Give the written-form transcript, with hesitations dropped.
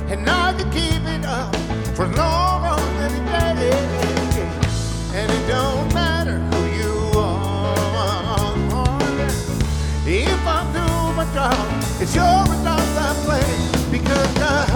and I can keep it up for long as any day. And it don't matter who you are. If I do my job, it's your responsibility because